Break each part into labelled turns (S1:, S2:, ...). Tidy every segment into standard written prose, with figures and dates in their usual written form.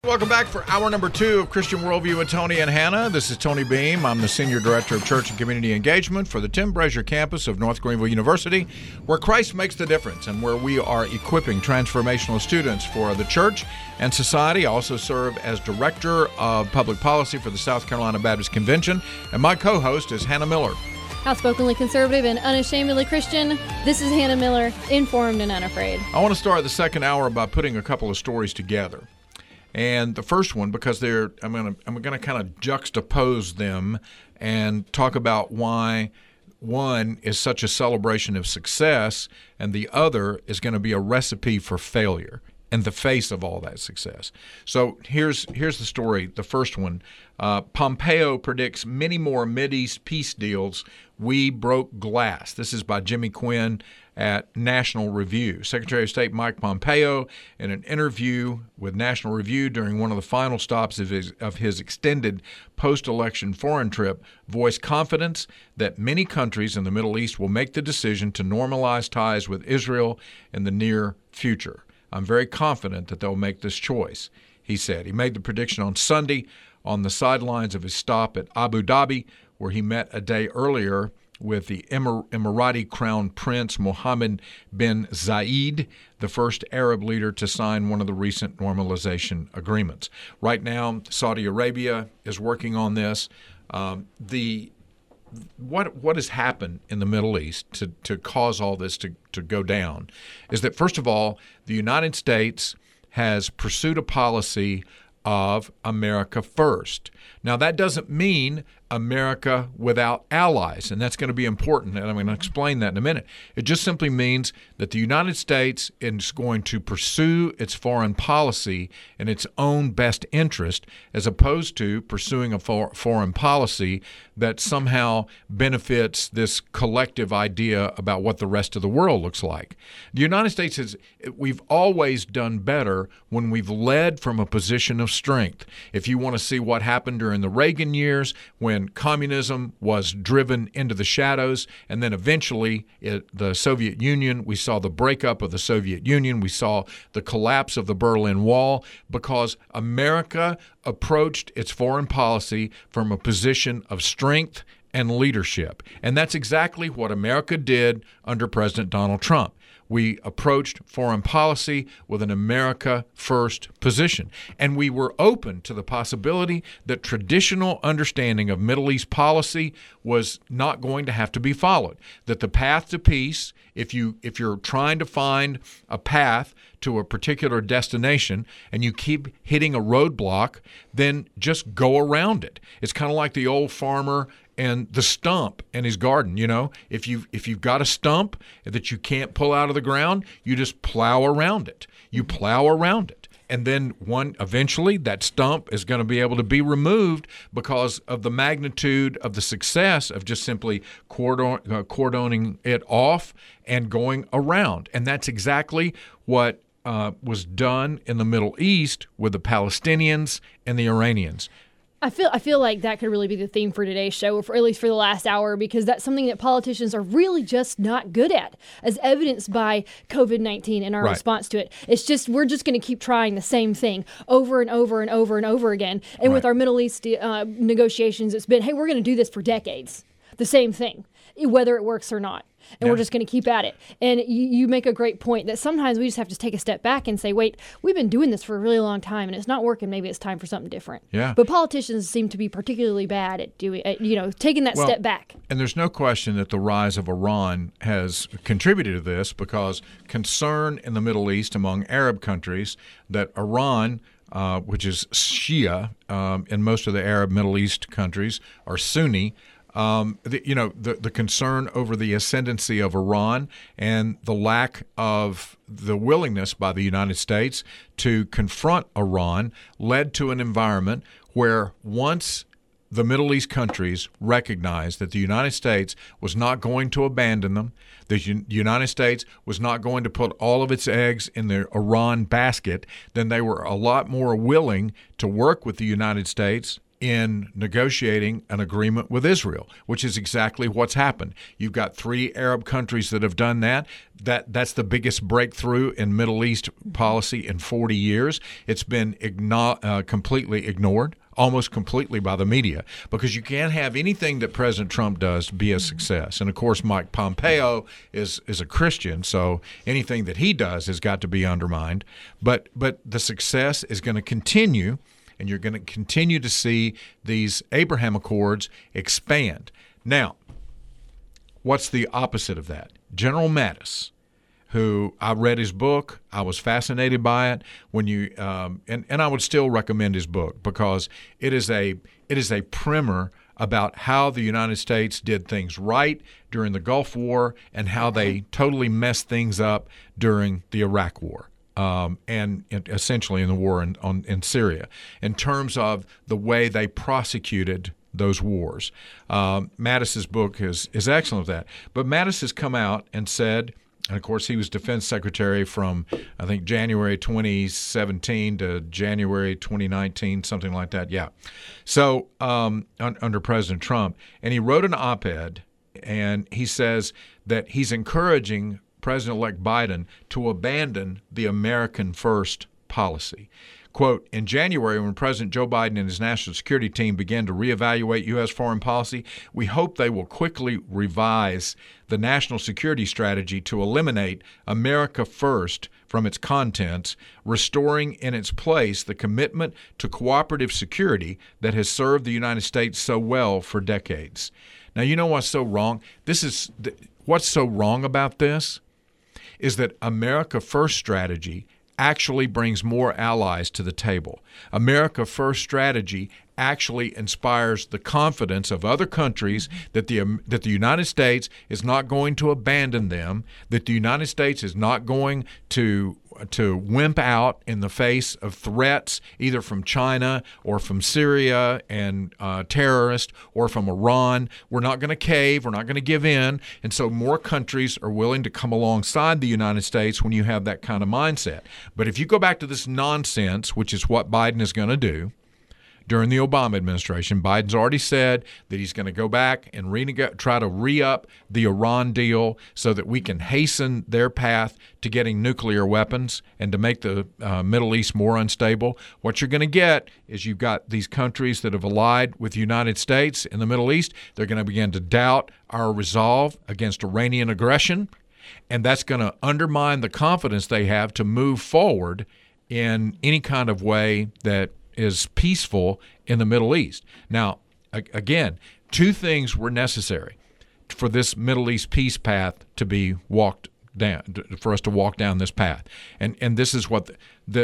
S1: Welcome back for hour number 2 of Christian Worldview with Tony and Hannah. This is Tony Beam. I'm the Senior Director of Church and Community Engagement for the Tim Brazier campus of North Greenville University, where Christ makes the difference and where we are equipping transformational students for the church and society. I also serve as Director of Public Policy for the South Carolina Baptist Convention, and my co-host is Hannah Miller.
S2: Outspokenly conservative and unashamedly Christian, this is Hannah Miller, informed and unafraid.
S1: I want to start the second hour by putting a couple of stories together. And the first one, because I'm going to kind of juxtapose them and talk about why one is such a celebration of success and the other is going to be a recipe for failure in the face of all that success. So here's the story. The first one, Pompeo predicts many more Mideast peace deals. We broke glass. This is by Jimmy Quinn at National Review. Secretary of State Mike Pompeo, in an interview with National Review during one of the final stops of his extended post-election foreign trip, voiced confidence that many countries in the Middle East will make the decision to normalize ties with Israel in the near future. I'm very confident that they'll make this choice, he said. He made the prediction on Sunday on the sidelines of his stop at Abu Dhabi, where he met a day earlier with the Emirati Crown Prince Mohammed bin Zayed, the first Arab leader to sign one of the recent normalization agreements. Right now, Saudi Arabia is working on this. What has happened in the Middle East to cause all this to go down is that, first of all, the United States has pursued a policy of America first. Now, that doesn't mean America without allies, and that's going to be important, and I'm going to explain that in a minute. It just simply means that the United States is going to pursue its foreign policy in its own best interest, as opposed to pursuing a foreign policy that somehow benefits this collective idea about what the rest of the world looks like. The United States we've always done better when we've led from a position of strength. If you want to see what happened during the Reagan years, when communism was driven into the shadows, and then eventually the Soviet Union, we saw the breakup of the Soviet Union, we saw the collapse of the Berlin Wall, because America approached its foreign policy from a position of strength and leadership. And that's exactly what America did under President Donald Trump. We approached foreign policy with an America first position. And we were open to the possibility that traditional understanding of Middle East policy was not going to have to be followed. That the path to peace, if you're trying to find a path to a particular destination and you keep hitting a roadblock, then just go around it. It's kind of like the old farmer and the stump in his garden. You know, if you've got a stump that you can't pull out of the ground, you just plow around it. You plow around it. And then eventually that stump is going to be able to be removed because of the magnitude of the success of just simply cordoning it off and going around. And that's exactly what was done in the Middle East with the Palestinians and the Iranians.
S2: I feel like that could really be the theme for today's show, or at least for the last hour, because that's something that politicians are really just not good at, as evidenced by COVID-19 and our response to it. It's just, we're just going to keep trying the same thing over and over and over and over again. And with our Middle East negotiations, it's been, hey, we're going to do this for decades. The same thing, whether it works or not. And we're just going to keep at it. And you make a great point that sometimes we just have to take a step back and say, wait, we've been doing this for a really long time and it's not working. Maybe it's time for something different.
S1: Yeah.
S2: But politicians seem to be particularly bad at taking that step back. And
S1: there's no question that the rise of Iran has contributed to this, because concern in the Middle East among Arab countries that Iran, which is Shia in most of the Arab Middle East countries, are Sunni. The concern over the ascendancy of Iran and the lack of the willingness by the United States to confront Iran led to an environment where, once the Middle East countries recognized that the United States was not going to abandon them, the United States was not going to put all of its eggs in the Iran basket, then they were a lot more willing to work with the United States in negotiating an agreement with Israel, which is exactly what's happened. You've got 3 Arab countries that have done that. That's the biggest breakthrough in Middle East policy in 40 years. It's been completely ignored, almost completely by the media, because you can't have anything that President Trump does be a success. And, of course, Mike Pompeo is a Christian, so anything that he does has got to be undermined. But the success is going to continue, and you're going to continue to see these Abraham Accords expand. Now, what's the opposite of that? General Mattis, who I read his book, I was fascinated by it. When you and I would still recommend his book because it is a primer about how the United States did things right during the Gulf War and how they totally messed things up during the Iraq War. And essentially in the war in Syria, in terms of the way they prosecuted those wars. Mattis's book is excellent with that. But Mattis has come out and said, and of course he was defense secretary from, I think, January 2017 to January 2019, something like that. Yeah. So under President Trump. And he wrote an op-ed, and he says that he's encouraging President-elect Biden to abandon the American First policy. Quote, in January, when President Joe Biden and his national security team began to reevaluate U.S. foreign policy, we hope they will quickly revise the national security strategy to eliminate America First from its contents, restoring in its place the commitment to cooperative security that has served the United States so well for decades. Now, you know what's so wrong? What's so wrong about this is that America First strategy actually brings more allies to the table. America First strategy actually inspires the confidence of other countries that the United States is not going to abandon them, that the United States is not going to wimp out in the face of threats either from China or from Syria and terrorists or from Iran. We're not going to cave. We're not going to give in. And so more countries are willing to come alongside the United States when you have that kind of mindset. But if you go back to this nonsense, which is what Biden is going to do, during the Obama administration, Biden's already said that he's going to go back and try to re-up the Iran deal so that we can hasten their path to getting nuclear weapons and to make the Middle East more unstable. What you're going to get is you've got these countries that have allied with the United States in the Middle East. They're going to begin to doubt our resolve against Iranian aggression, and that's going to undermine the confidence they have to move forward in any kind of way that is peaceful in the Middle East. Now, again, 2 things were necessary for this Middle East peace path to be walked down, for us to walk down this path. And this is what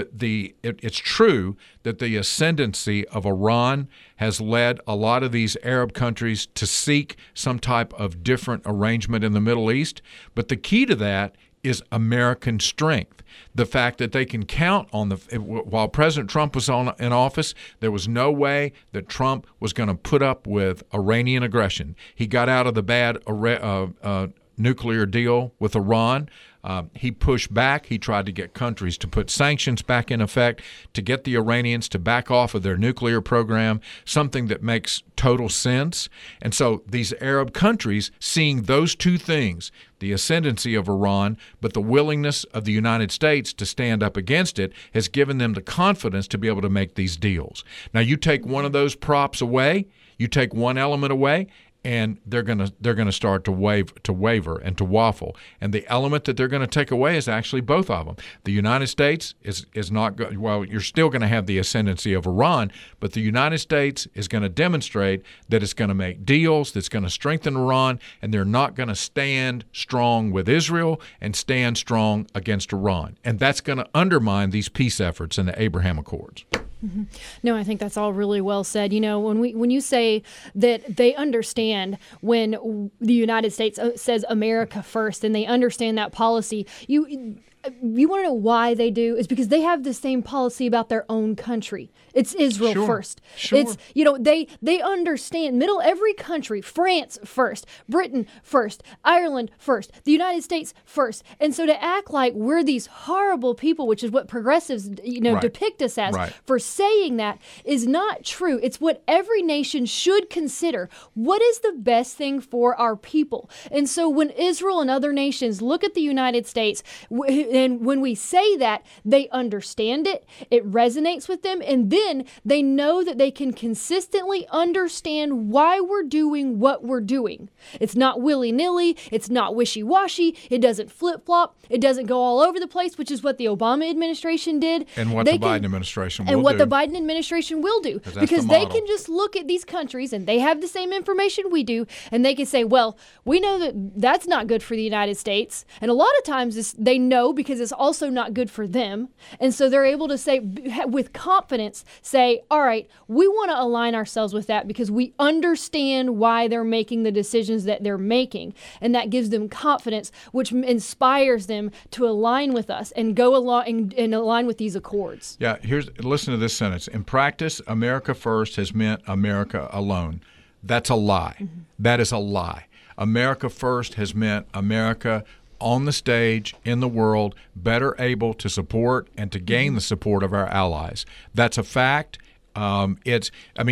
S1: it's true that the ascendancy of Iran has led a lot of these Arab countries to seek some type of different arrangement in the Middle East. But the key to that is American strength. The fact that they can count on while President Trump was in office, there was no way that Trump was going to put up with Iranian aggression. He got out of the bad nuclear deal with Iran. He pushed back. He tried to get countries to put sanctions back in effect, to get the Iranians to back off of their nuclear program, something that makes total sense. And so these Arab countries, seeing those 2 things, the ascendancy of Iran, but the willingness of the United States to stand up against it, has given them the confidence to be able to make these deals. Now, you take one of those props away, you take one element away, and they're gonna start to waver and to waffle. And the element that they're going to take away is actually both of them. The United States is not – well, you're still going to have the ascendancy of Iran, but the United States is going to demonstrate that it's going to make deals, that's going to strengthen Iran, and they're not going to stand strong with Israel and stand strong against Iran. And that's going to undermine these peace efforts in the Abraham Accords.
S2: Mm-hmm. No, I think that's all really well said. You know, when you say that they understand when the United States says America first, and they understand that policy, You want to know why they do? It's because they have the same policy about their own country. It's Israel first.
S1: Sure.
S2: It's, they understand every country, France first, Britain first, Ireland first, the United States first. And so to act like we're these horrible people, which is what progressives,
S1: Right.
S2: depict us as,
S1: Right.
S2: for saying that is not true. It's what every nation should consider. What is the best thing for our people? And so when Israel and other nations look at the United States, and when we say that, they understand it, it resonates with them, and then they know that they can consistently understand why we're doing what we're doing. It's not willy-nilly, it's not wishy-washy, it doesn't flip-flop, it doesn't go all over the place, which is what the Obama administration did.
S1: And what the Biden administration will do.
S2: And what the Biden administration will do. Because
S1: the
S2: they
S1: model.
S2: can just look at these countries, and they have the same information we do, and they can say, well, we know that that's not good for the United States. And a lot of times they know because it's also not good for them. And so they're able to say, with confidence, say, all right, we want to align ourselves with that because we understand why they're making the decisions that they're making. And that gives them confidence, which inspires them to align with us and go along and align with these accords.
S1: Yeah, listen to this sentence. In practice, America first has meant America alone. That's a lie. Mm-hmm. That is a lie. America first has meant America on the stage in the world, better able to support and to gain the support of our allies. That's a fact. Think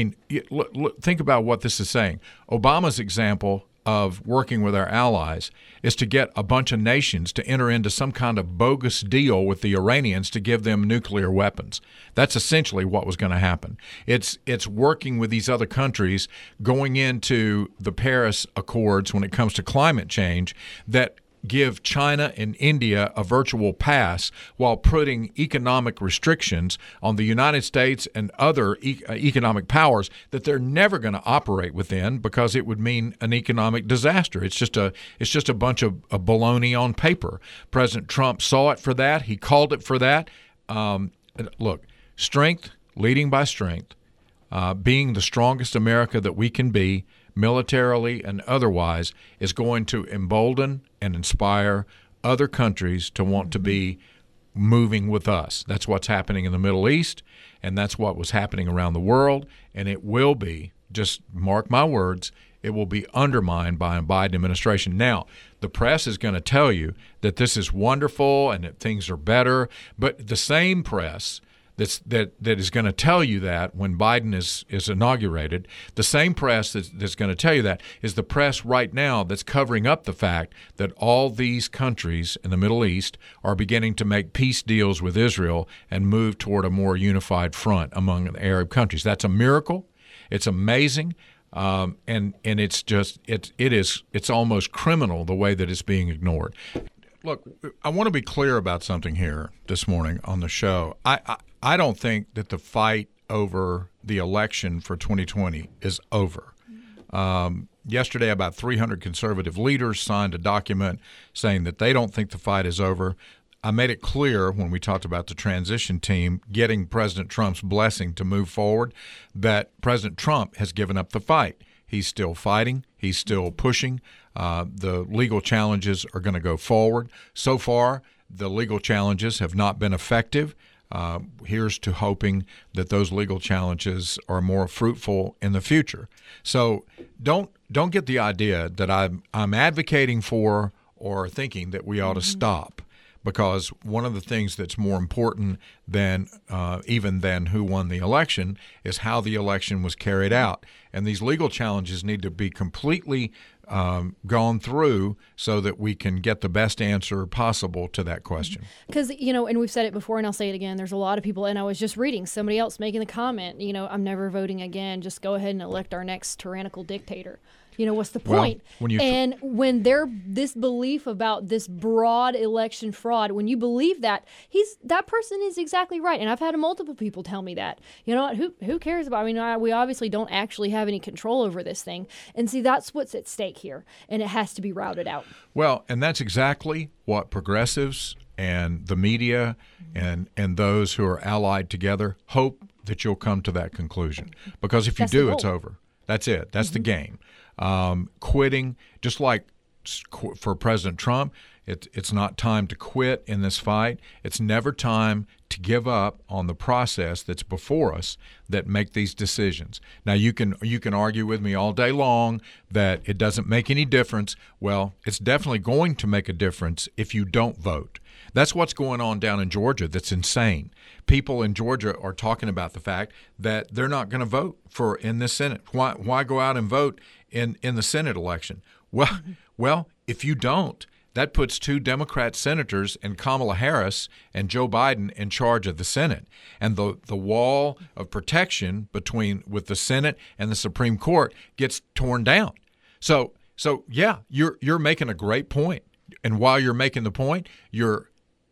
S1: about what this is saying. Obama's example of working with our allies is to get a bunch of nations to enter into some kind of bogus deal with the Iranians to give them nuclear weapons. That's essentially what was going to happen. It's working with these other countries going into the Paris Accords when it comes to climate change that give China and India a virtual pass while putting economic restrictions on the United States and other economic powers that they're never going to operate within because it would mean an economic disaster. It's just a bunch of baloney on paper. President Trump saw it for that. He called it for that. Look, strength, leading by strength, being the strongest America that we can be, militarily and otherwise, is going to embolden and inspire other countries to want to be moving with us. That's what's happening in the Middle East, and that's what was happening around the world, and it will be, just mark my words, it will be undermined by a Biden administration. Now, the press is going to tell you that this is wonderful and that things are better, but the same press that is going to tell you that when Biden is inaugurated, the same press that's going to tell you that is the press right now that's covering up the fact that all these countries in the Middle East are beginning to make peace deals with Israel and move toward a more unified front among the Arab countries. That's a miracle. It's amazing. And it's almost criminal the way that it's being ignored. Look, I want to be clear about something here this morning on the show. I don't think that the fight over the election for 2020 is over. Yesterday, about 300 conservative leaders signed a document saying that they don't think the fight is over. I made it clear when we talked about the transition team getting President Trump's blessing to move forward that President Trump has given up the fight. He's still fighting. He's still pushing. The legal challenges are going to go forward. So far, the legal challenges have not been effective. Here's to hoping that those legal challenges are more fruitful in the future. So don't get the idea that I'm advocating for or thinking that we ought to stop, because one of the things that's more important than even than who won the election is how the election was carried out. And these legal challenges need to be completely gone through so that we can get the best answer possible to that question.
S2: Because, and we've said it before and I'll say it again, there's a lot of people, and I was just reading somebody else making the comment, I'm never voting again. Just go ahead and elect our next tyrannical dictator. What's the point? Well, when this belief about this broad election fraud, when you believe that person is exactly right. And I've had multiple people tell me that. You know what? Who cares about? We obviously don't actually have any control over this thing. And see, that's what's at stake here, and it has to be routed out.
S1: Well, and that's exactly what progressives and the media and those who are allied together hope that you'll come to that conclusion. Because if you do, it's over. That's it. That's the game. Quitting, just like for President Trump, It's not time to quit in this fight. It's never time to give up on the process that's before us that make these decisions. Now, you can argue with me all day long that it doesn't make any difference. Well, it's definitely going to make a difference if you don't vote. That's what's going on down in Georgia. That's insane. People in Georgia are talking about the fact that they're not going to vote in this Senate. Why go out and vote in the Senate election? Well, if you don't, that puts 2 Democrat senators and Kamala Harris and Joe Biden in charge of the Senate. And the wall of protection with the Senate and the Supreme Court gets torn down. So yeah, you're making a great point. And while you're making the point, you're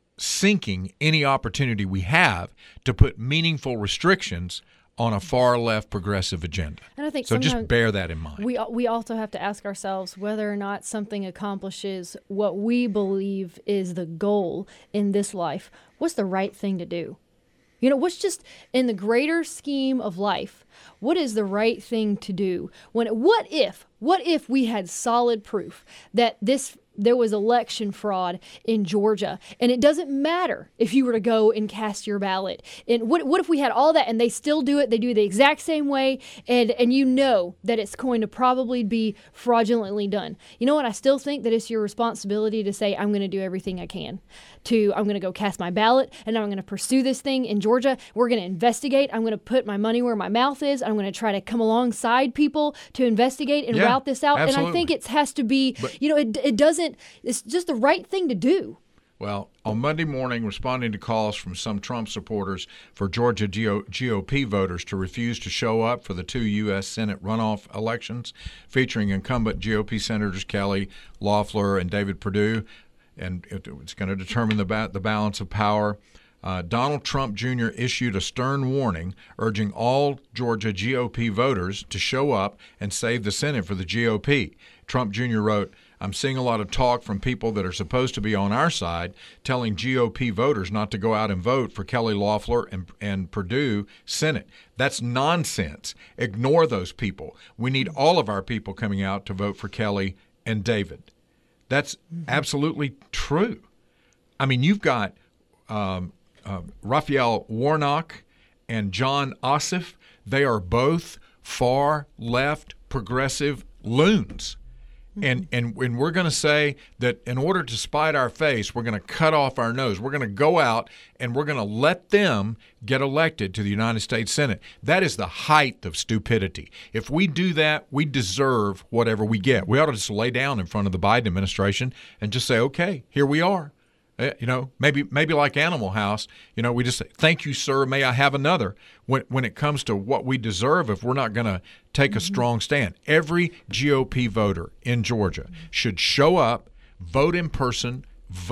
S1: sinking any opportunity we have to put meaningful restrictions on a far left progressive agenda.
S2: And I think
S1: so. Just bear that in mind.
S2: We also have to ask ourselves whether or not something accomplishes what we believe is the goal in this life. What's the right thing to do? What's just in the greater scheme of life? What is the right thing to do? What if we had solid proof that there was election fraud in Georgia, and it doesn't matter if you were to go and cast your ballot? And what if we had all that and they still do it? They do it the exact same way, and that it's going to probably be fraudulently done. You know what? I still think that it's your responsibility to say, I'm going to do everything I can. I'm going to go cast my ballot, and I'm going to pursue this thing in Georgia. We're going to investigate. I'm going to put my money where my mouth is. I'm going to try to come alongside people to investigate and route this out.
S1: Absolutely.
S2: And I think it has to be, it doesn't. It's just the right thing to do.
S1: Well, on Monday morning, responding to calls from some Trump supporters for Georgia GOP voters to refuse to show up for the 2 U.S. Senate runoff elections featuring incumbent GOP Senators Kelly Loeffler and David Perdue, and it's going to determine the balance of power. Donald Trump Jr. issued a stern warning urging all Georgia GOP voters to show up and save the Senate for the GOP. Trump Jr. wrote, I'm seeing a lot of talk from people that are supposed to be on our side telling GOP voters not to go out and vote for Kelly Loeffler and Perdue Senate. That's nonsense. Ignore those people. We need all of our people coming out to vote for Kelly and David. That's absolutely true. I mean, you've got Raphael Warnock and John Ossoff. They are both far left progressive loons. And we're going to say that in order to spite our face, we're going to cut off our nose. We're going to go out and we're going to let them get elected to the United States Senate. That is the height of stupidity. If we do that, we deserve whatever we get. We ought to just lay down in front of the Biden administration and just say, okay, here we are. Maybe like Animal House, we just say, thank you, sir, may I have another? When it comes to what we deserve, if we're not going to take a strong stand, every GOP voter in Georgia should show up, vote in person,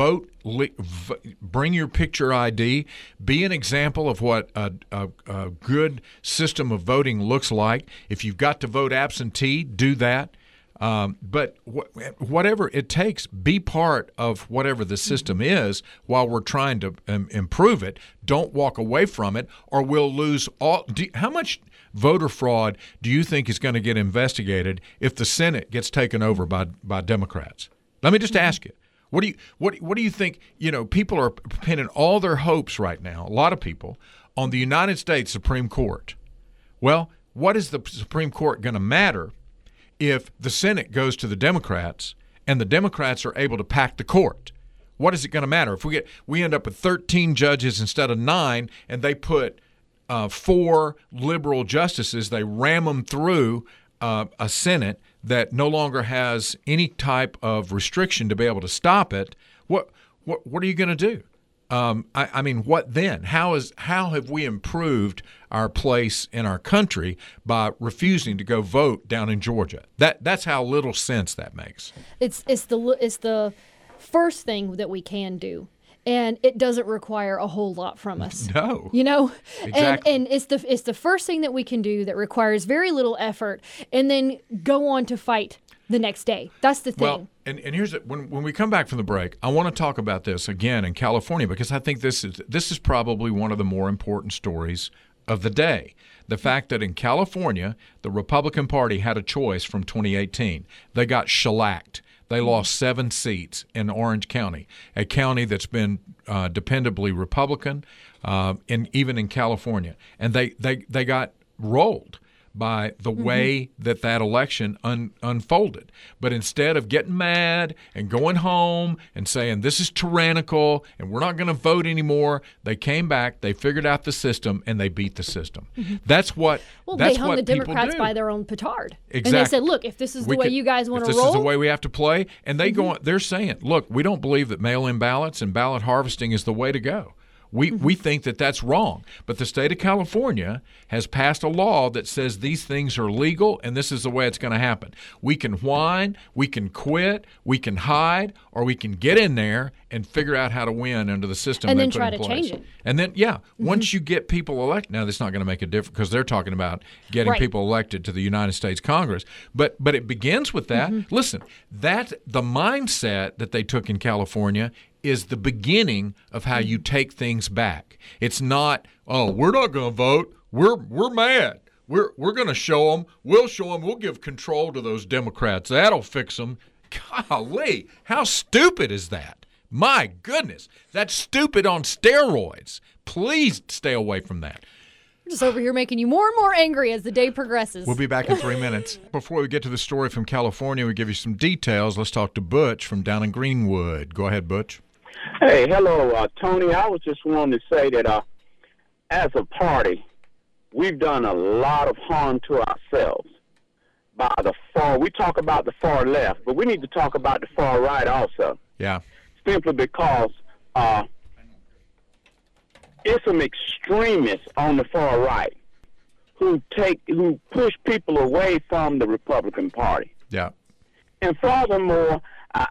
S1: bring your picture ID, be an example of what a good system of voting looks like. If you've got to vote absentee, do that. But whatever it takes, be part of whatever the system is while we're trying to improve it. Don't walk away from it, or we'll lose all. How much voter fraud do you think is going to get investigated if the Senate gets taken over by Democrats? Let me just ask you. What do you think? People are pinning all their hopes right now, a lot of people, on the United States Supreme Court. Well, what is the Supreme Court going to matter if the Senate goes to the Democrats and the Democrats are able to pack the court? What is it going to matter if we end up with 13 judges instead of 9, and they put 4 liberal justices, they ram them through a Senate that no longer has any type of restriction to be able to stop it? What are you going to do? I mean, what then? How have we improved our place in our country by refusing to go vote down in Georgia? That's how little sense that makes.
S2: It's the first thing that we can do, and it doesn't require a whole lot from us.
S1: No,
S2: exactly. and it's the first thing that we can do that requires very little effort, and then go on to fight the next day. That's the thing.
S1: Well, and here's it. When we come back from the break, I want to talk about this again in California, because I think this is probably one of the more important stories of the day. The fact that in California, the Republican Party had a choice from 2018. They got shellacked. They lost 7 seats in Orange County, a county that's been dependably Republican, and even in California. And they got rolled by the way that election unfolded. But instead of getting mad and going home and saying this is tyrannical and we're not going to vote anymore, they came back, they figured out the system, and they beat the system. That's what
S2: they hung
S1: what
S2: the Democrats
S1: do.
S2: by their own petard.
S1: Exactly.
S2: And they said, look, if this is the way you guys want to roll.
S1: This is the way we have to play. And they're saying, look, we don't believe that mail-in ballots and ballot harvesting is the way to go. We think that that's wrong. But the state of California has passed a law that says these things are legal and this is the way it's going to happen. We can whine, we can quit, we can hide, or we can get in there and figure out how to win under the system
S2: and
S1: they
S2: then
S1: put
S2: try
S1: in
S2: to
S1: place.
S2: change it.
S1: And then, once you get people elected, now that's not going to make a difference because they're talking about getting people elected to the United States Congress. But it begins with that. Listen, that the mindset that they took in California is the beginning of how you take things back. It's not, we're not going to vote. We're mad. We're going to show them. We'll show them. We'll give control to those Democrats. That'll fix them. Golly, how stupid is that? My goodness, that's stupid on steroids. Please stay away from that.
S2: We're just over here making you more and more angry as the day progresses.
S1: We'll be back in 3 minutes. Before we get to the story from California, we give you some details. Let's talk to Butch from down in Greenwood. Go ahead, Butch.
S3: Hey, hello, Tony. I was just wanting to say that as a party, we've done a lot of harm to ourselves by the far. We talk about the far left, but we need to talk about the far right also.
S1: Yeah.
S3: Simply because it's some extremists on the far right who push people away from the Republican Party.
S1: Yeah.
S3: And furthermore,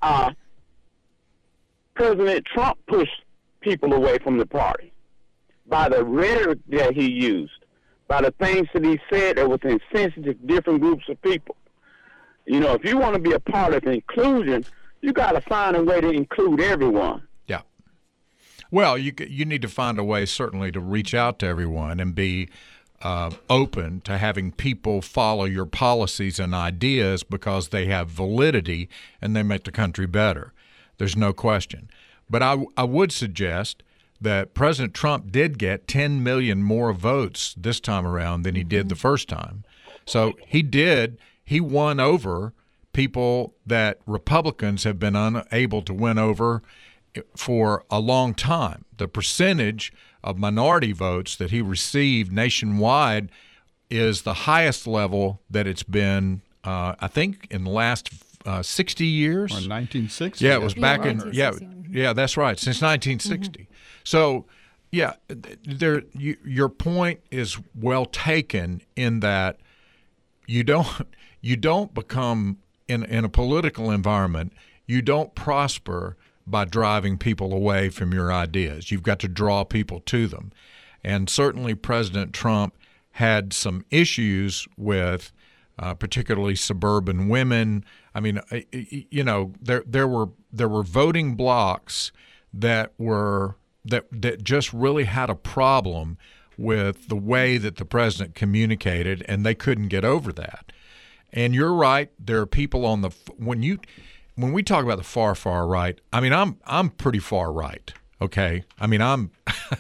S3: President Trump pushed people away from the party by the rhetoric that he used, by the things that he said that was insensitive to different groups of people. You know, if you want to be a part of inclusion, you got to find a way to include everyone.
S1: Yeah. Well, you need to find a way certainly to reach out to everyone and be open to having people follow your policies and ideas because they have validity and they make the country better. There's no question. But I would suggest that President Trump did get 10 million more votes this time around than he did the first time. So he won over people that Republicans have been unable to win over for a long time. The percentage of minority votes that he received nationwide is the highest level that it's been, I think, in the last 60 years.
S4: Or 1960.
S1: Yeah, it was back in yeah, that's right, since 1960. So, yeah, your point is well taken in that you don't become in a political environment, you don't prosper by driving people away from your ideas. You've got to draw people to them. And certainly President Trump had some issues with particularly suburban women. I mean, you know, there were voting blocks that just really had a problem with the way that the president communicated, and they couldn't get over that. And you're right. There are people on the when we talk about the far right. I mean, I'm pretty far right. Okay. I mean, I'm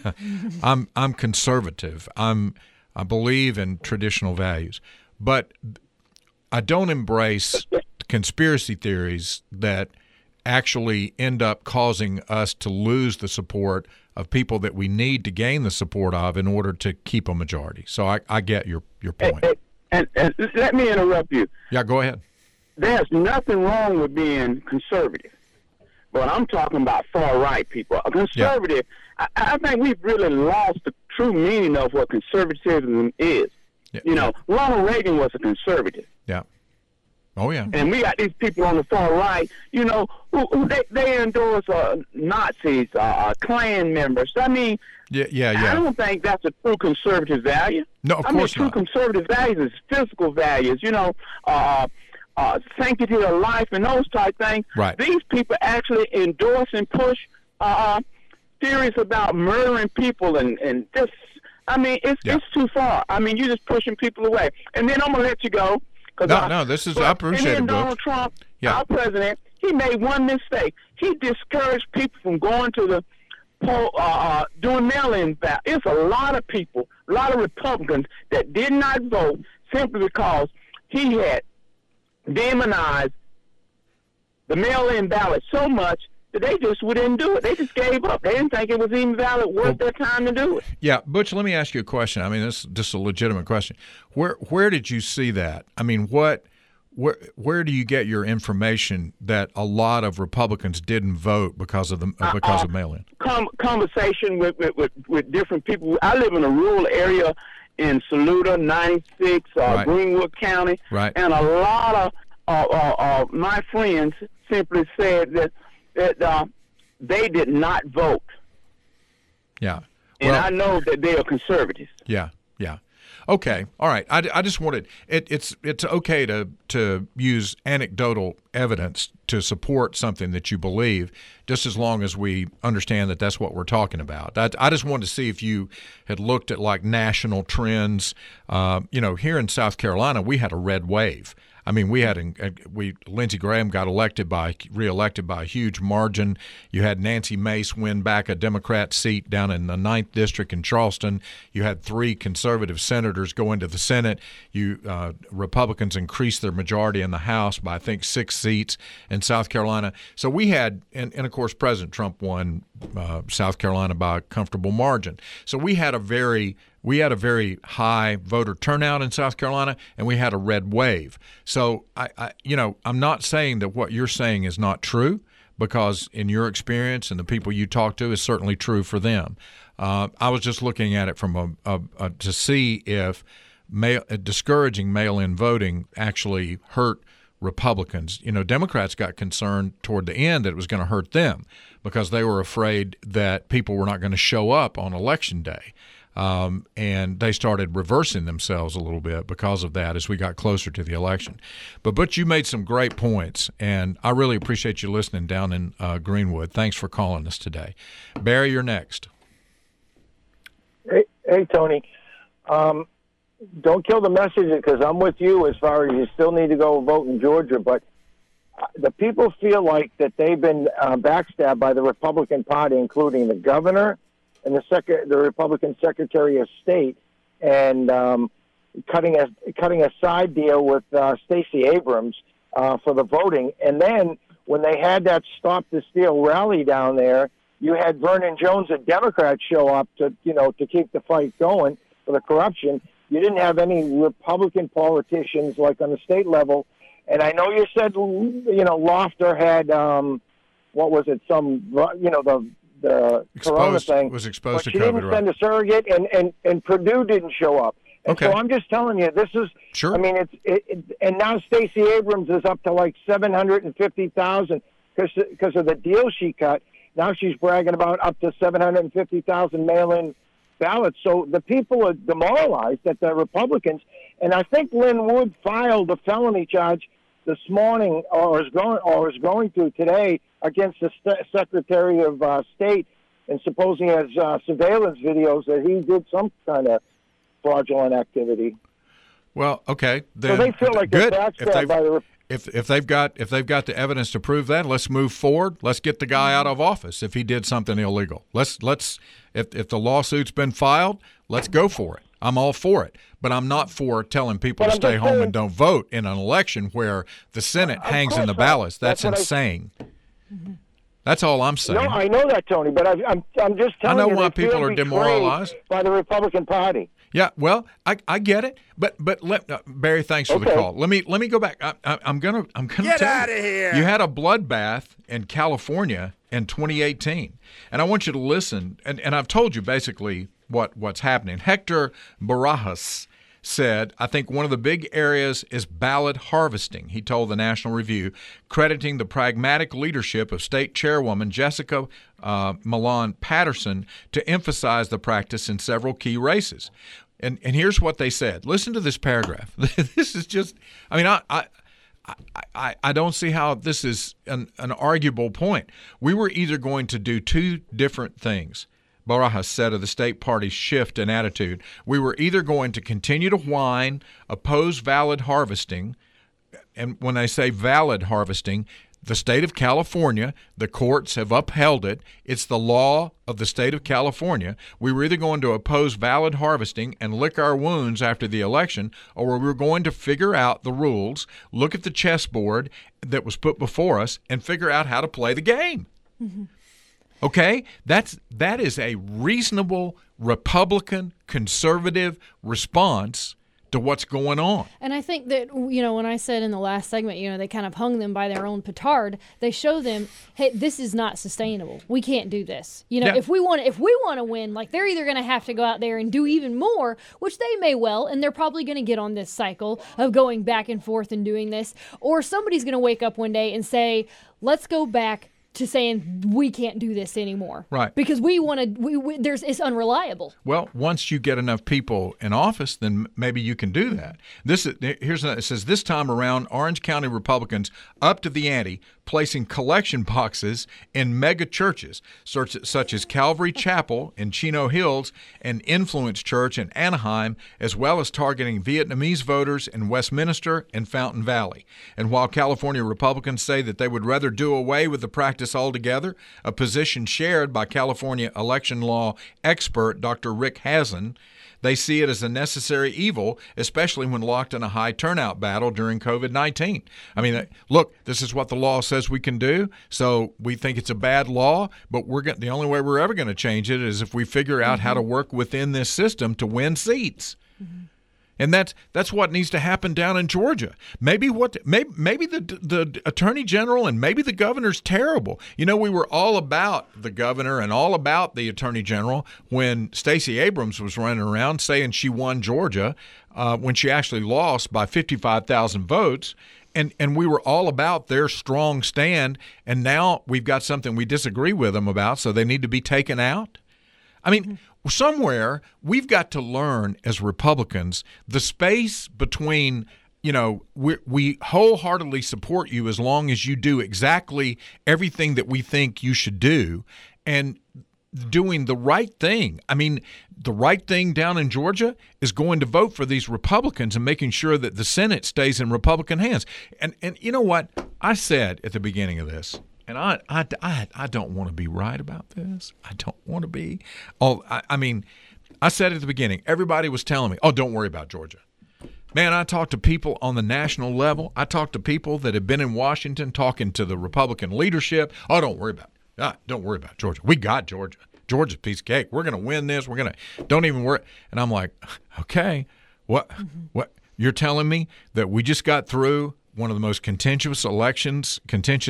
S1: I'm conservative. I believe in traditional values, but I don't embrace conspiracy theories that actually end up causing us to lose the support of people that we need to gain the support of in order to keep a majority. So I get your point.
S3: And let me interrupt you.
S1: Yeah, go ahead.
S3: There's nothing wrong with being conservative, but I'm talking about far right people. A conservative, yeah. I think we've really lost the true meaning of what conservatism is. Yeah. You know, Ronald Reagan was a conservative.
S1: Yeah. Oh, yeah.
S3: And we got these people on the far right, you know, who they endorse Nazis, Klan members. I mean,
S1: yeah.
S3: I don't think that's a true conservative value.
S1: No, of course
S3: not. True conservative values is physical values, you know, sanctity of life and those type things.
S1: Right.
S3: These people actually endorse and push theories about murdering people and just, I mean, it's too far. I mean, you're just pushing people away. And then I'm going to let you go.
S1: No, this is, I appreciate it,
S3: and then Donald Trump, our president, He made one mistake. He discouraged people from going to the poll, doing mail-in ballot. It's a lot of people, a lot of Republicans that did not vote simply because he had demonized the mail-in ballot so much that they just wouldn't do it. They just gave up. They didn't think it was even worth their time to do it.
S1: Yeah, Butch, let me ask you a question. I mean, this is just a legitimate question. Where did you see that? I mean, where do you get your information that a lot of Republicans didn't vote because of mail-in?
S3: Conversation with different people. I live in a rural area in Saluda, 96,
S1: Right.
S3: Greenwood County,
S1: Right.
S3: and a lot of my friends simply said that they did not vote.
S1: Yeah.
S3: And
S1: Well,
S3: I know that they are conservatives.
S1: Yeah. Okay. All right. I just wanted it's okay to use anecdotal evidence to support something that you believe, just as long as we understand that that's what we're talking about. I just wanted to see if you had looked at like national trends. Here in South Carolina, we had a red wave. I mean, Lindsey Graham got reelected by a huge margin. You had Nancy Mace win back a Democrat seat down in the 9th District in Charleston. You had 3 conservative senators go into the Senate. Republicans increased their majority in the House by, I think, 6 seats in South Carolina. So we had, and of course, President Trump won South Carolina by a comfortable margin. So we had a very high voter turnout in South Carolina, and we had a red wave. So I'm not saying that what you're saying is not true, because in your experience and the people you talk to is certainly true for them. I was just looking at it from to see if discouraging mail-in voting actually hurt Republicans. Democrats got concerned toward the end that it was going to hurt them because they were afraid that people were not going to show up on Election Day. And they started reversing themselves a little bit because of that as we got closer to the election. But you made some great points, and I really appreciate you listening down in Greenwood. Thanks for calling us today. Barry, you're next.
S4: Hey, Tony. Don't kill the messenger, because I'm with you as far as you still need to go vote in Georgia, but the people feel like that they've been backstabbed by the Republican Party, including the governor and the Republican Secretary of State, and cutting a side deal with Stacey Abrams for the voting. And then when they had that Stop the Steal rally down there, you had Vernon Jones, a Democrat, show up to keep the fight going for the corruption. You didn't have any Republican politicians like on the state level. And I know you said, Lofter had, what was it? The Corona thing
S1: was exposed to
S4: COVID. She didn't send
S1: right?
S4: a surrogate, and Purdue didn't show up. And
S1: Okay.
S4: so I'm just telling you, this is.
S1: Sure.
S4: I mean, and now Stacey Abrams is up to like 750,000 because of the deal she cut. Now she's bragging about up to 750,000 mail-in ballots. So the people are demoralized at the Republicans, and I think Lynn Wood filed a felony charge this morning, or is going to today, against the Secretary of State, and supposing he has surveillance videos that he did some kind of fraudulent activity.
S1: Well, okay, then
S4: So they feel like
S1: good.
S4: they're backstabbed by the.
S1: If they've got the evidence to prove that, let's move forward. Let's get the guy out of office if he did something illegal. Let's if the lawsuit's been filed, let's go for it. I'm all for it, but I'm not for telling people to stay home and don't vote in an election where the Senate hangs in the ballots. That's insane. That's all I'm saying.
S4: No, I know that, Tony, but I'm just telling you.
S1: I know why
S4: they feel
S1: people are
S4: betrayed
S1: demoralized
S4: by the Republican Party.
S1: Yeah, well, I get it, but Barry, thanks for the call. Let me go back. I'm gonna
S5: Get
S1: tell
S5: out
S1: you,
S5: of here.
S1: You had a bloodbath in California in 2018, and I want you to listen. And I've told you basically what's happening. Hector Barajas said, I think one of the big areas is ballot harvesting, he told the National Review, crediting the pragmatic leadership of state chairwoman Jessica Malone Patterson to emphasize the practice in several key races. And here's what they said. Listen to this paragraph. This is just, I mean, I don't see how this is an arguable point. We were either going to do two different things. Barajas said of the state party's shift in attitude. We were either going to continue to whine, oppose valid harvesting, and when they say valid harvesting, the state of California, the courts have upheld it. It's the law of the state of California. We were either going to oppose valid harvesting and lick our wounds after the election, or we were going to figure out the rules, look at the chessboard that was put before us, and figure out how to play the game. Mm-hmm. Okay? That is a reasonable Republican conservative response to what's going on.
S2: And I think that, when I said in the last segment, they kind of hung them by their own petard, they show them, hey, this is not sustainable. We can't do this. If we want to win, like, they're either going to have to go out there and do even more, which they may well, and they're probably going to get on this cycle of going back and forth and doing this, or somebody's going to wake up one day and say, let's go back to saying we can't do this anymore.
S1: Right.
S2: Because it's unreliable.
S1: Well, once you get enough people in office, then maybe you can do that. It says, this time around, Orange County Republicans up to the ante, placing collection boxes in mega churches such as Calvary Chapel in Chino Hills and Influence Church in Anaheim, as well as targeting Vietnamese voters in Westminster and Fountain Valley. And while California Republicans say that they would rather do away with the practice altogether, a position shared by California election law expert Dr. Rick Hazen, they see it as a necessary evil, especially when locked in a high turnout battle during COVID-19. I mean, look, this is what the law says we can do, so we think it's a bad law, but the only way we're ever going to change it is if we figure out how to work within this system to win seats. Mm-hmm. And that's what needs to happen down in Georgia. Maybe the attorney general and maybe the governor's terrible. We were all about the governor and all about the attorney general when Stacey Abrams was running around saying she won Georgia when she actually lost by 55,000 votes. And we were all about their strong stand. And now we've got something we disagree with them about, so they need to be taken out. I mean, somewhere we've got to learn as Republicans the space between, we wholeheartedly support you as long as you do exactly everything that we think you should do, and doing the right thing. I mean, the right thing down in Georgia is going to vote for these Republicans and making sure that the Senate stays in Republican hands. And you know what? I said at the beginning of this, and I don't want to be right about this. I don't want to be. I said at the beginning, everybody was telling me, oh, don't worry about Georgia. Man, I talked to people on the national level. I talked to people that have been in Washington talking to the Republican leadership. Oh, don't worry about it. Don't worry about Georgia. We got Georgia. Georgia's a piece of cake. We're going to win this. Don't even worry. And I'm like, okay, what you're telling me that we just got through one of the most contentious elections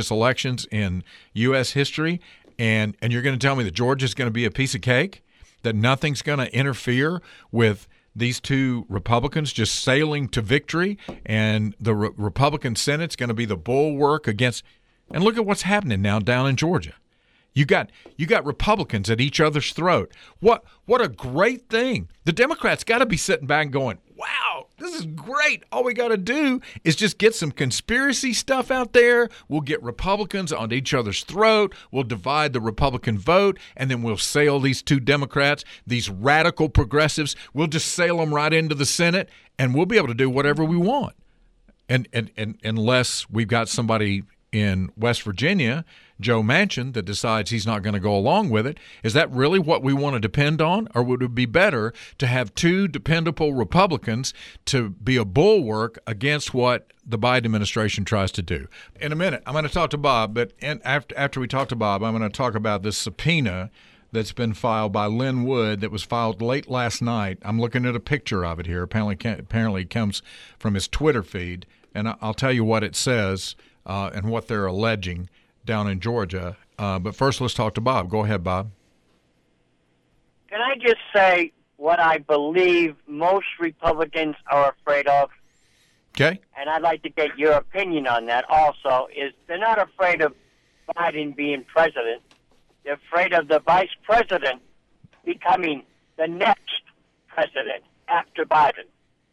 S1: in U.S. history, and you're going to tell me that Georgia's going to be a piece of cake, that nothing's going to interfere with these two Republicans just sailing to victory, and the Republican Senate's going to be the bulwark against – and look at what's happening now down in Georgia. You got Republicans at each other's throat. What a great thing. The Democrats got to be sitting back and going, wow, this is great. All we got to do is just get some conspiracy stuff out there. We'll get Republicans on each other's throat. We'll divide the Republican vote, and then we'll sail these two Democrats, these radical progressives. We'll just sail them right into the Senate, and we'll be able to do whatever we want. And unless we've got somebody in West Virginia, Joe Manchin, that decides he's not going to go along with it. Is that really what we want to depend on? Or would it be better to have two dependable Republicans to be a bulwark against what the Biden administration tries to do? In a minute, I'm going to talk to Bob, but after we talk to Bob, I'm going to talk about this subpoena that's been filed by Lynn Wood that was filed late last night. I'm looking at a picture of it here. Apparently it comes from his Twitter feed, and I'll tell you what it says and what they're alleging down in Georgia. But first, let's talk to Bob. Go ahead, Bob.
S5: Can I just say what I believe most Republicans are afraid of?
S1: Okay.
S5: And I'd like to get your opinion on that also, is they're not afraid of Biden being president. They're afraid of the vice president becoming the next president after Biden.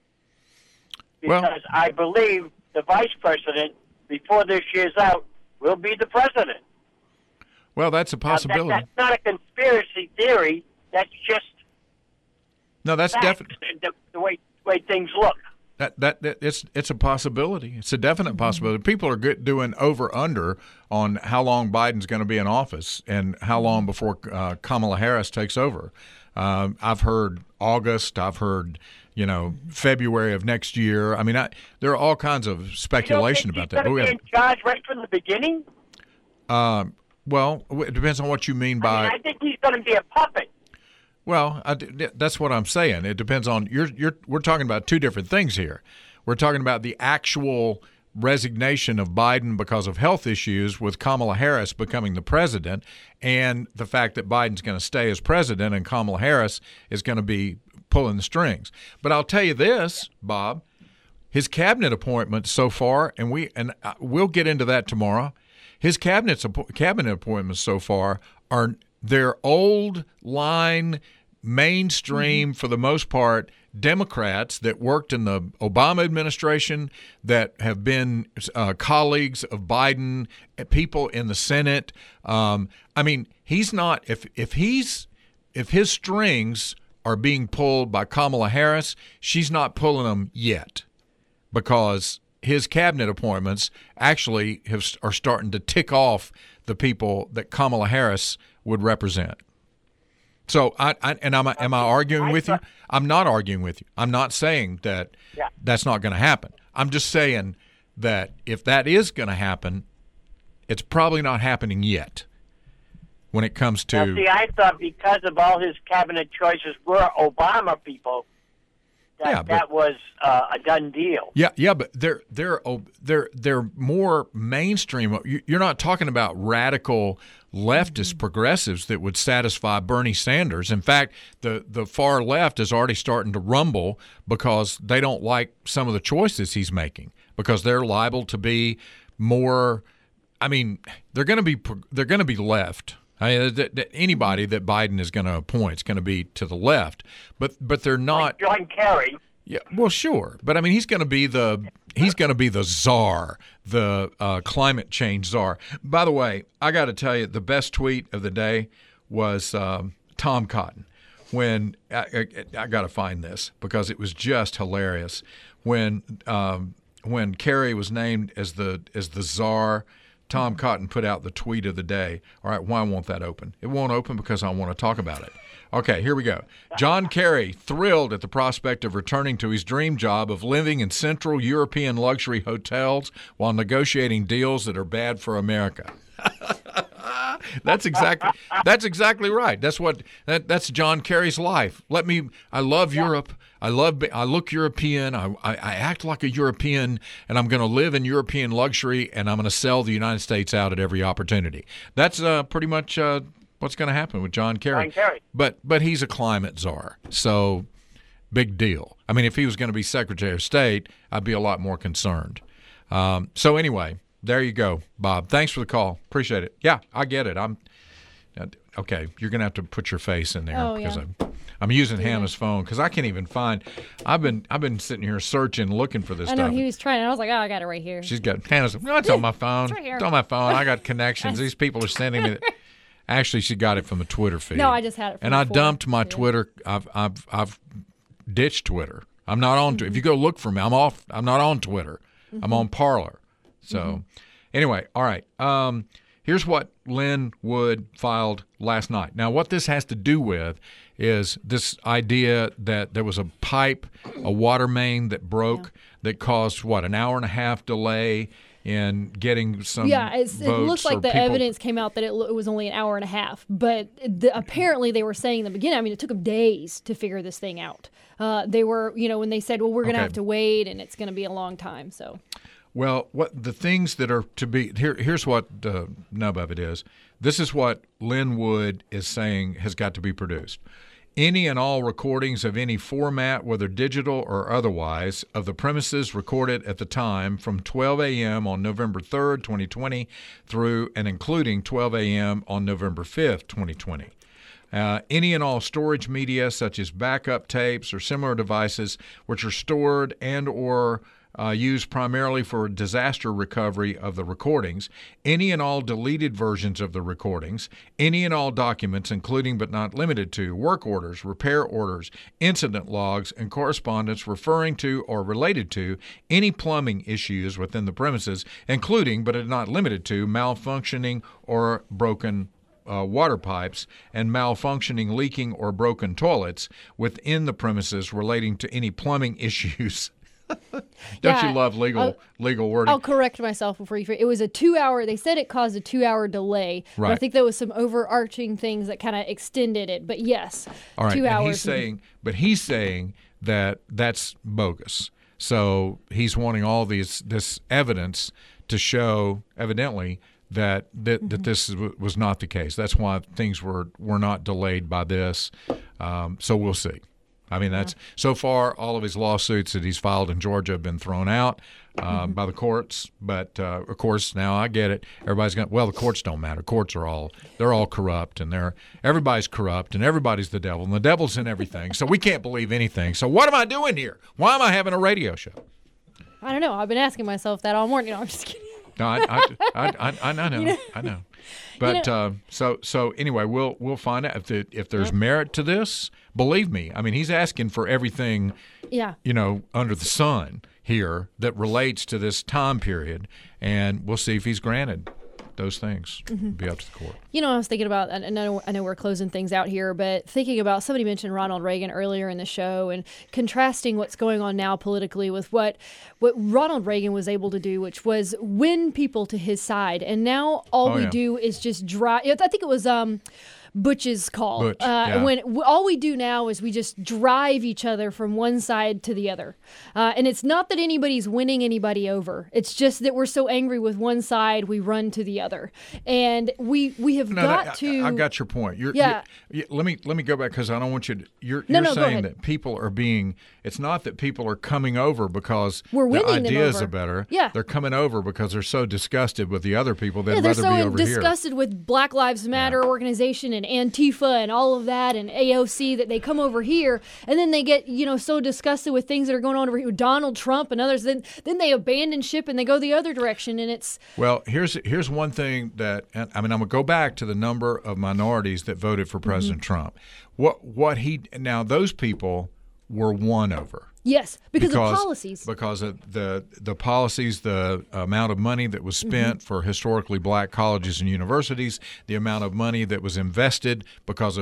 S5: Because I believe the vice president, before this year's out, will be the president.
S1: Well, that's a possibility.
S5: That's not a conspiracy theory. That's just
S1: that's definitely
S5: the way things look.
S1: It's a possibility. It's a definite possibility. People are doing over under on how long Biden's going to be in office and how long before Kamala Harris takes over. I've heard August. I've heard February of next year. I mean, there are all kinds of speculation about that.
S5: He's going to be in charge right from the beginning.
S1: Well, it depends on what you mean by.
S5: I think he's going to be a puppet.
S1: Well, that's what I'm saying. It depends on we're talking about two different things here. We're talking about the actual resignation of Biden because of health issues with Kamala Harris becoming the president, and the fact that Biden's going to stay as president and Kamala Harris is going to be pulling the strings. But I'll tell you this, Bob, his cabinet appointments so far, and we'll get into that tomorrow. His cabinet appointments so far are their old line, mainstream, for the most part, Democrats that worked in the Obama administration, that have been colleagues of Biden, people in the Senate. I mean, he's not if his strings are being pulled by Kamala Harris, she's not pulling them yet, because his cabinet appointments actually are starting to tick off the people that Kamala Harris would represent. So, am I arguing with you? I'm not arguing with you. I'm not saying that that's not going to happen. I'm just saying that if that is going to happen, it's probably not happening yet when it comes to.
S5: Now, see, I thought because of all his cabinet choices were Obama people, that was a done deal.
S1: Yeah, but they're more mainstream. You're not talking about radical leftist progressives that would satisfy Bernie Sanders. In fact, the far left is already starting to rumble because they don't like some of the choices he's making, because they're liable to be more. I mean, they're going to be left. I mean, anybody that Biden is going to appoint is going to be to the left, but they're not.
S5: Like John Kerry.
S1: Yeah, well, sure, but I mean, he's going to be the czar, the climate change czar. By the way, I got to tell you, the best tweet of the day was Tom Cotton. When I got to find this because it was just hilarious. When Kerry was named as the czar, Tom Cotton put out the tweet of the day. All right, why won't that open? It won't open because I want to talk about it. Okay, here we go. John Kerry thrilled at the prospect of returning to his dream job of living in Central European luxury hotels while negotiating deals that are bad for America. That's exactly right. That's John Kerry's life. I love Europe. I look European. I act like a European, and I'm going to live in European luxury, and I'm going to sell the United States out at every opportunity. That's pretty much what's going to happen with John Kerry. But he's a climate czar, so big deal. I mean, if he was going to be Secretary of State, I'd be a lot more concerned. So anyway, there you go, Bob. Thanks for the call. Appreciate it. Yeah, I get it. Okay. You're going to have to put your face in there because I'm using Hannah's phone because I can't even find. I've been sitting here searching, looking for this stuff.
S2: I know he was trying. I was like, I got it right here.
S1: She's got Hannah's. No, it's on my phone.
S2: It's right here.
S1: It's on my phone. I got connections. These people are sending me. Actually, she got it from the Twitter feed.
S2: No, I just had it.
S1: And I dumped my Twitter. I've ditched Twitter. I'm not on. If you go look for me, I'm off. I'm not on Twitter. I'm on Parler. So, anyway, all right. Here's what Lynn Wood filed last night. Now, what this has to do with is this idea that there was a water main that broke that caused, an hour-and-a-half delay in getting some votes.
S2: It looks like the evidence came out that it was only an hour and a half. But apparently they were saying in the beginning, I mean, it took them days to figure this thing out. They were, when they said, well, we're going to have to wait and it's going to be a long time, so...
S1: Well, what the things that are to be here's what the nub of it is. This is what Lynn Wood is saying has got to be produced. Any and all recordings of any format, whether digital or otherwise, of the premises recorded at the time from 12 a.m. on November 3rd, 2020 through and including 12 a.m. on November 5th, 2020. any and all storage media such as backup tapes or similar devices which are stored and or used primarily for disaster recovery of the recordings, any and all deleted versions of the recordings, any and all documents, including but not limited to work orders, repair orders, incident logs, and correspondence referring to or related to any plumbing issues within the premises, including but not limited to malfunctioning or broken water pipes and malfunctioning, leaking, or broken toilets within the premises relating to any plumbing issues. Don't you love legal wording?
S2: I'll correct myself before you. It was a 2-hour. They said it caused a 2-hour delay.
S1: Right.
S2: But I think there was some overarching things that kind of extended it. But yes,
S1: all right.
S2: 2 hours.
S1: He's saying that that's bogus. So he's wanting all this evidence to show, evidently, that this was not the case. That's why things were not delayed by this. So we'll see. I mean, that's so far all of his lawsuits that he's filed in Georgia have been thrown out by the courts. But of course, now I get it. Everybody's going, well, the courts don't matter. Courts are they're all corrupt, and everybody's corrupt, and everybody's the devil, and the devil's in everything. So we can't believe anything. So what am I doing here? Why am I having a radio show?
S2: I don't know. I've been asking myself that all morning. No, I'm just kidding.
S1: No, I know. I know. But so anyway, we'll find out if there's merit to this. Believe me, I mean, he's asking for everything, under the sun here that relates to this time period, and we'll see if he's granted those things. It'll be up to the court.
S2: I was thinking about, and I know we're closing things out here, but thinking about, somebody mentioned Ronald Reagan earlier in the show, and contrasting what's going on now politically with what Ronald Reagan was able to do, which was win people to his side. And now all we do is just drive. I think it was Butch's call.
S1: Butch,
S2: When all we do now is we just drive each other from one side to the other. And it's not that anybody's winning anybody over. It's just that we're so angry with one side, we run to the other. And we have got to.
S1: I got your point. Let me go back, because I don't want you to. You're saying that people are being. It's not that people are coming over because the ideas are better.
S2: Yeah.
S1: They're coming over because they're so disgusted with the other people they'd rather be over
S2: here.
S1: They're
S2: so disgusted with Black Lives Matter organization and Antifa and all of that and AOC that they come over here, and then they get so disgusted with things that are going on over here with Donald Trump and others. Then they abandon ship and they go the other direction. And it's
S1: here's one thing that I'm gonna go back to the number of minorities that voted for President Trump. Those people were won over.
S2: Yes, because of policies.
S1: Because of the policies, the amount of money that was spent for historically black colleges and universities, the amount of money that was invested because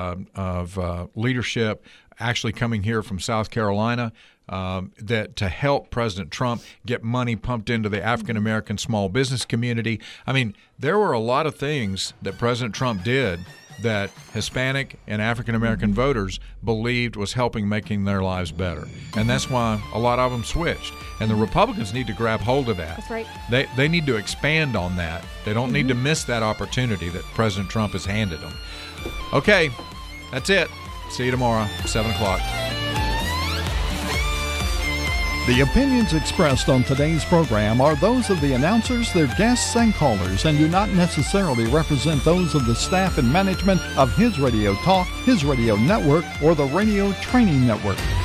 S1: of leadership actually coming here from South Carolina, that to help President Trump get money pumped into the African American small business community. I mean, there were a lot of things that President Trump did that Hispanic and African American voters believed was making their lives better. And that's why a lot of them switched. And the Republicans need to grab hold of that.
S2: That's right.
S1: They need to expand on that. They don't need to miss that opportunity that President Trump has handed them. Okay, that's it. See you tomorrow, 7 o'clock.
S6: The opinions expressed on today's program are those of the announcers, their guests, and callers, and do not necessarily represent those of the staff and management of His Radio Talk, His Radio Network, or the Radio Training Network.